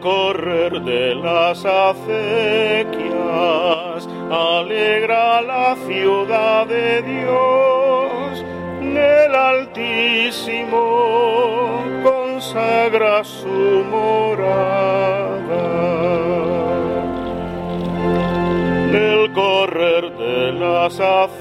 correr de las acequias alegra la ciudad de Dios, el Altísimo consagra su morada. El correr de las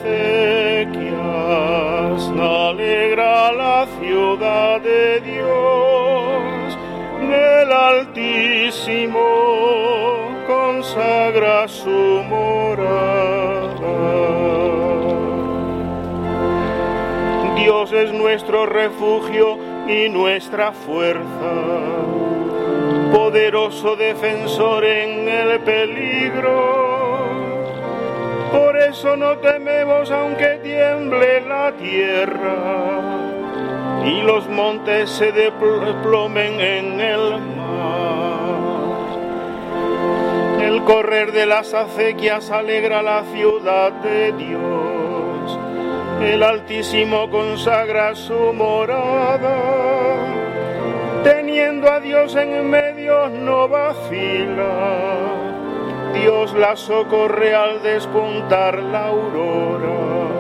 acequias alegra la ciudad de Dios, el Altísimo consagra su morada. Dios es nuestro refugio y nuestra fuerza, poderoso defensor en el peligro. Por eso no tememos aunque tiemble la tierra y los montes se desplomen en el mar. El correr de las acequias alegra la ciudad de Dios, el Altísimo consagra su morada. Teniendo a Dios en medio no vacila, Dios la socorre al despuntar la aurora.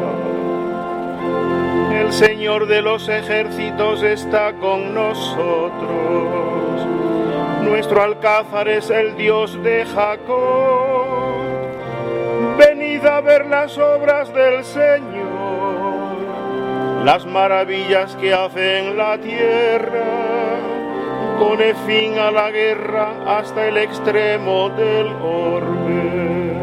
El Señor de los ejércitos está con nosotros. Nuestro alcázar es el Dios de Jacob. Venid a ver las obras del Señor, las maravillas que hace en la tierra. Pone fin a la guerra hasta el extremo del orbe.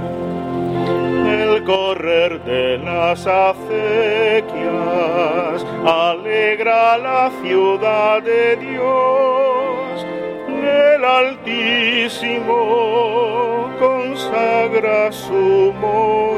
El correr de las acequias alegra la ciudad de Dios, el Altísimo consagra su morada.